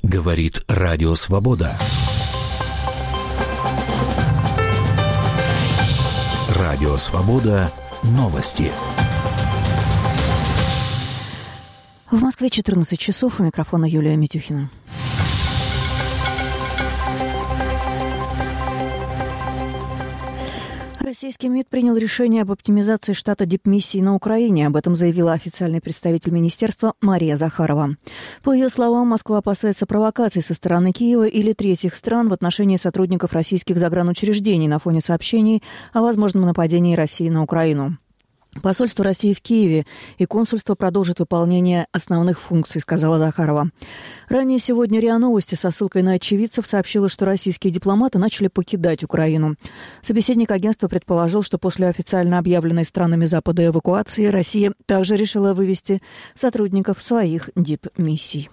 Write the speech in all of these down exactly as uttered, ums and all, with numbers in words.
Говорит Радио Свобода. Радио Свобода. Новости. В Москве четырнадцать часов. У микрофона Юлия Митюхина. Российский МИД принял решение об оптимизации штата дипмиссии на Украине. Об этом заявила официальный представитель министерства Мария Захарова. По ее словам, Москва опасается провокаций со стороны Киева или третьих стран в отношении сотрудников российских загранучреждений на фоне сообщений о возможном нападении России на Украину. Посольство России в Киеве и консульство продолжат выполнение основных функций, сказала Захарова. Ранее сегодня РИА Новости со ссылкой на очевидцев сообщила, что российские дипломаты начали покидать Украину. Собеседник агентства предположил, что после официально объявленной странами Запада эвакуации Россия также решила вывести сотрудников своих дипмиссий.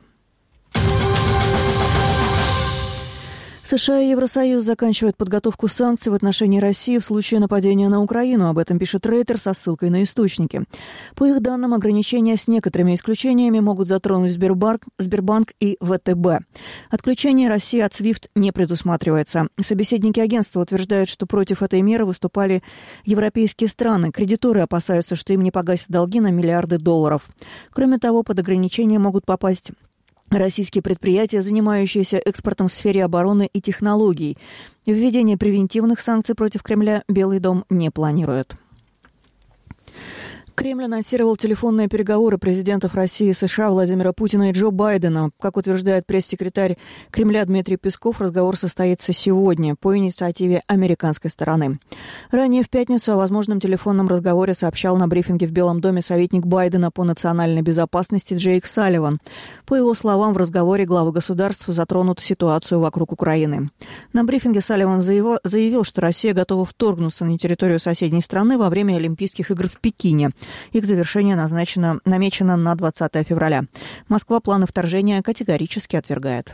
США и Евросоюз заканчивают подготовку санкций в отношении России в случае нападения на Украину. Об этом пишет Рейтер со ссылкой на источники. По их данным, ограничения с некоторыми исключениями могут затронуть Сбербанк, Сбербанк и ВТБ. Отключение России от свифт не предусматривается. Собеседники агентства утверждают, что против этой меры выступали европейские страны. Кредиторы опасаются, что им не погасят долги на миллиарды долларов. Кроме того, под ограничения могут попасть российские предприятия, занимающиеся экспортом в сфере обороны и технологий. Введение превентивных санкций против Кремля Белый дом не планирует. Кремль анонсировал телефонные переговоры президентов России и США Владимира Путина и Джо Байдена. Как утверждает пресс-секретарь Кремля Дмитрий Песков, разговор состоится сегодня по инициативе американской стороны. Ранее в пятницу о возможном телефонном разговоре сообщал на брифинге в Белом доме советник Байдена по национальной безопасности Джейк Салливан. По его словам, в разговоре главы государств затронут ситуацию вокруг Украины. На брифинге Салливан заявил, что Россия готова вторгнуться на территорию соседней страны во время Олимпийских игр в Пекине. Их завершение назначено, намечено на двадцатое февраля. Москва планы вторжения категорически отвергает.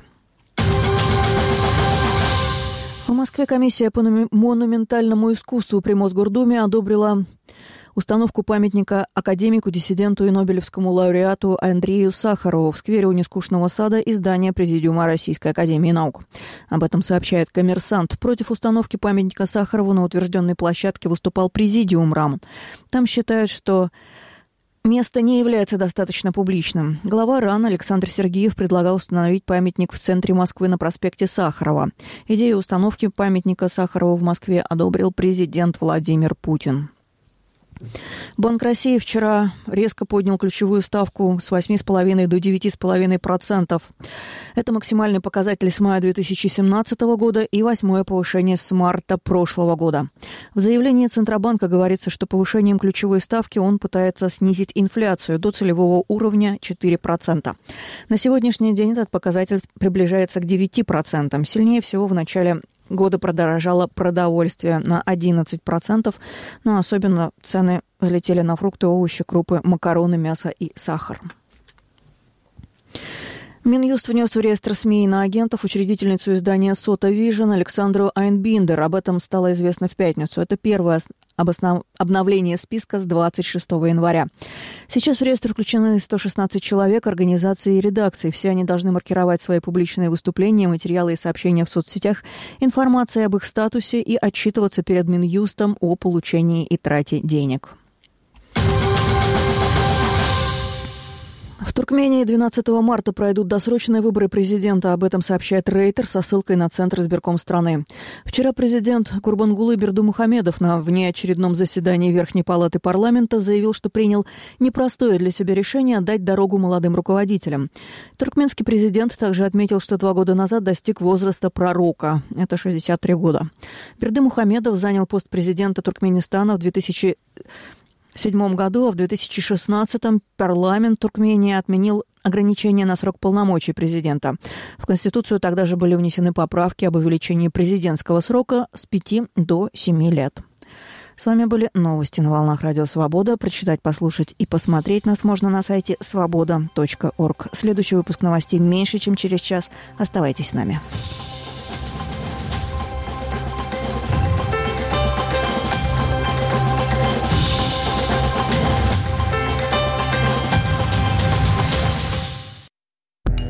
В Москве комиссия по монументальному искусству при Мосгордуме одобрила установку памятника академику, диссиденту и нобелевскому лауреату Андрею Сахарову в сквере у Нескучного сада и здания Президиума Российской академии наук. Об этом сообщает «Коммерсант». Против установки памятника Сахарову на утвержденной площадке выступал Президиум РАМ. Там считают, что место не является достаточно публичным. Глава РАН Александр Сергеев предлагал установить памятник в центре Москвы на проспекте Сахарова. Идею установки памятника Сахарову в Москве одобрил президент Владимир Путин. Банк России вчера резко поднял ключевую ставку с восемь целых пять десятых до девять целых пять десятых процентов. Это максимальный показатель с мая две тысячи семнадцатого года и восьмое повышение с марта прошлого года. В заявлении Центробанка говорится, что повышением ключевой ставки он пытается снизить инфляцию до целевого уровня четыре процента. На сегодняшний день этот показатель приближается к девяти процентам. Сильнее всего в начале года продорожало продовольствие на одиннадцать процентов, но особенно цены взлетели на фрукты, овощи, крупы, макароны, мясо и сахар. Минюст внес в реестр СМИ и иноагентов учредительницу издания «Сота Вижн» Александру Айнбиндер. Об этом стало известно в пятницу. Это первое обоснов... обновление списка с двадцать шестого января. Сейчас в реестр включены сто шестнадцать человек, организаций и редакций. Все они должны маркировать свои публичные выступления, материалы и сообщения в соцсетях, информацией об их статусе и отчитываться перед Минюстом о получении и трате денег. В Туркмении двенадцатого марта пройдут досрочные выборы президента. Об этом сообщает Рейтер со ссылкой на Центр избирком страны. Вчера президент Гурбангулы Бердымухамедов на внеочередном заседании Верхней палаты парламента заявил, что принял непростое для себя решение дать дорогу молодым руководителям. Туркменский президент также отметил, что два года назад достиг возраста пророка. Это шестьдесят три года. Бердымухамедов занял пост президента Туркменистана в две тысячи В две тысячи седьмом году, а в две тысячи шестнадцатом парламент Туркмении отменил ограничения на срок полномочий президента. В Конституцию тогда же были внесены поправки об увеличении президентского срока с пяти до семи лет. С вами были новости на волнах Радио Свобода. Прочитать, послушать и посмотреть нас можно на сайте свобода точка орг. Следующий выпуск новостей меньше, чем через час. Оставайтесь с нами.